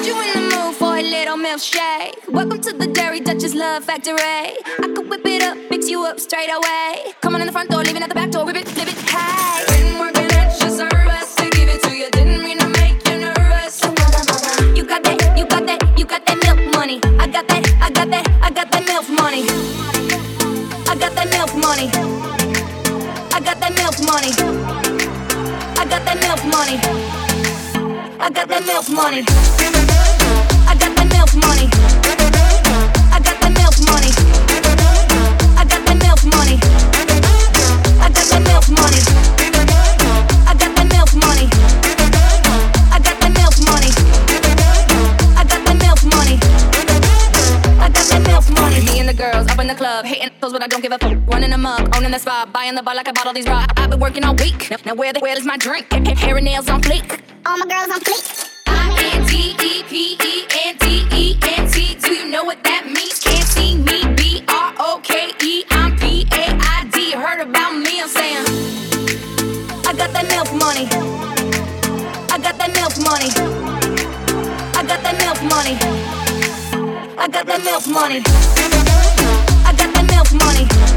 you in the mood for a little milkshake? Welcome to the Dairy Duchess Love Factory. I could whip it up, fix you up straight away. Come on in the front door, leaving at the back door, whip it, flip it, hey. Been working at your service to give it to you, didn't mean to make you nervous. You got that, you got that, you got that milk money. I got that, I got that, I got that milk money. I got that milk money. I got that milk money. I got that milk money. I got that milk money. I got that milk money. I got that milk money. I got that milk money. I got that milk money. I got that milk money. I got that milk money. I got that milk money. I got that milk money. Me and the girls up in the club, hating those, but I don't give a fuck. Running them up, owning the spot, buying the bar like I bought all these rocks. I've been working all week. Now where is my drink? Hair and nails on fleek. All my girls on fleek. INDEPENDENT. Do you know what that means? Can't see me. BROKE. I'm PAID. Heard about me? I'm saying I got that milk money. I got that milk money. I got that milk money. I got that milk money. I got that milk money.